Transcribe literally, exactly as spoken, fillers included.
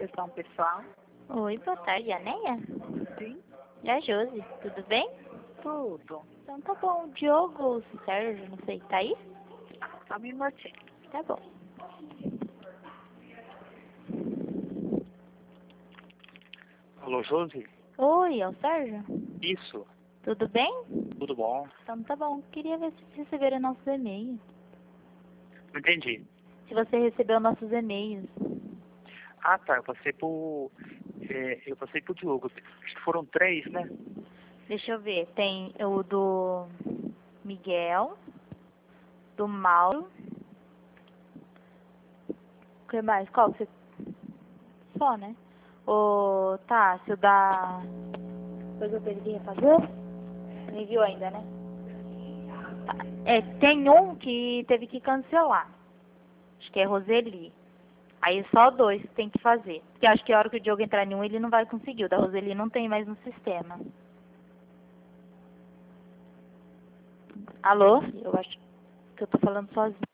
Questão pessoal? Oi, boa tarde, Anéia? Sim. É a Josi, tudo bem? Tudo. Então tá bom, o Diogo ou o Sérgio, não sei, tá aí? Só um minutinho. Tá bom. Alô, Josi? Oi, é o Sérgio? Isso, Tudo bem? tudo bom? Então tá bom, queria ver se vocês receberam nossos e-mails. Não entendi. Se você recebeu nossos e-mails. Ah, tá, eu passei por... é, eu passei por Diogo. Acho que foram três, né? Deixa eu ver, tem o do Miguel, do Mauro. O que mais? Qual que você... Só, né? O Tássio da... Depois eu teve que refazer? Não enviou ainda, né? Tá. É, tem um que teve que cancelar. Acho que é Roseli. Aí só dois tem que fazer. Porque acho que a hora que o Diogo entrar em um, ele não vai conseguir. O da Roseli não tem mais no sistema. Alô? Eu acho que eu tô falando sozinha.